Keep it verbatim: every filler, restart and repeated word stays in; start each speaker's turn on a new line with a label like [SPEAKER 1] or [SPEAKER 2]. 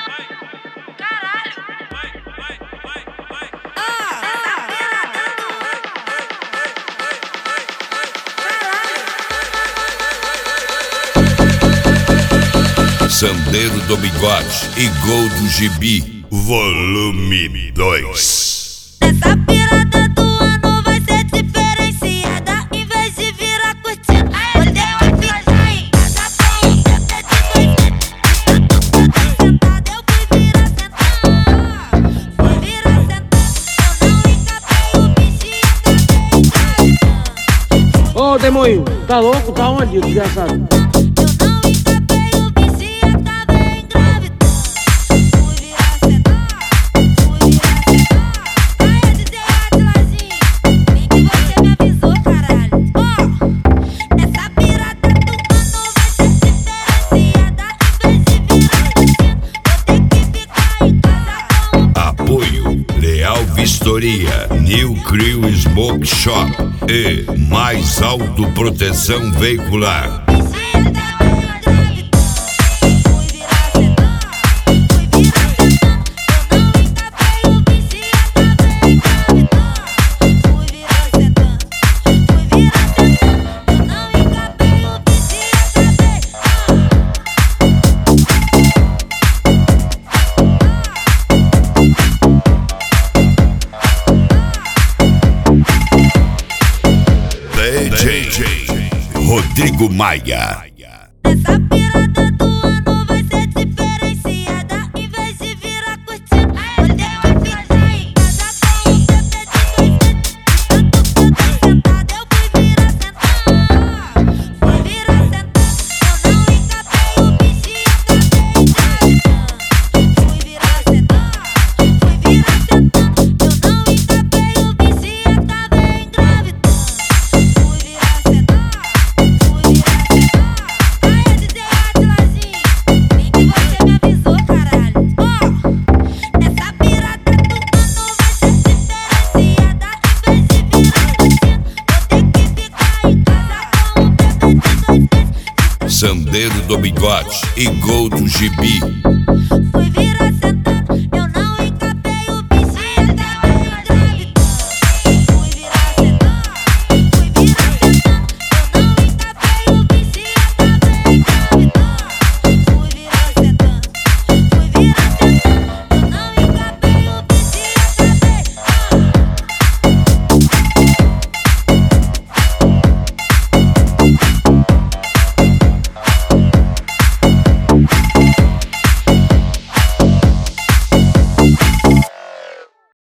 [SPEAKER 1] Sandeiro do Bigode e Gol do Gibi, volume dois.
[SPEAKER 2] Essa pirada do ano vai ser diferenciada. Em vez de virar cortina, botei uma fita em casa com um tete de dois. Sentada eu fui virar sentada. Fui virar sentada. Eu não encapei o bichinho, acabei.
[SPEAKER 3] Ô, demônio, tá louco? Tá onde, desgraçado?
[SPEAKER 1] Vistoria, New Crew Smoke Shop e Mais Auto Proteção Veicular. D J Rodrigo Maia.
[SPEAKER 2] Essa pirada do ano vai ser diferenciada. Em vez de virar cortina, botei uma fita em casa com um tete de dois. Sentada eu fui virar sentada. Fui virar sentada. Eu não encapei o bichinho, acabei. Fui virar sentada. Fui virar sentada. Eu não encapei o bichinho, acabei engravidando.
[SPEAKER 1] Sandeiro do Bigode e Gol do Gibi.
[SPEAKER 2] Fui virar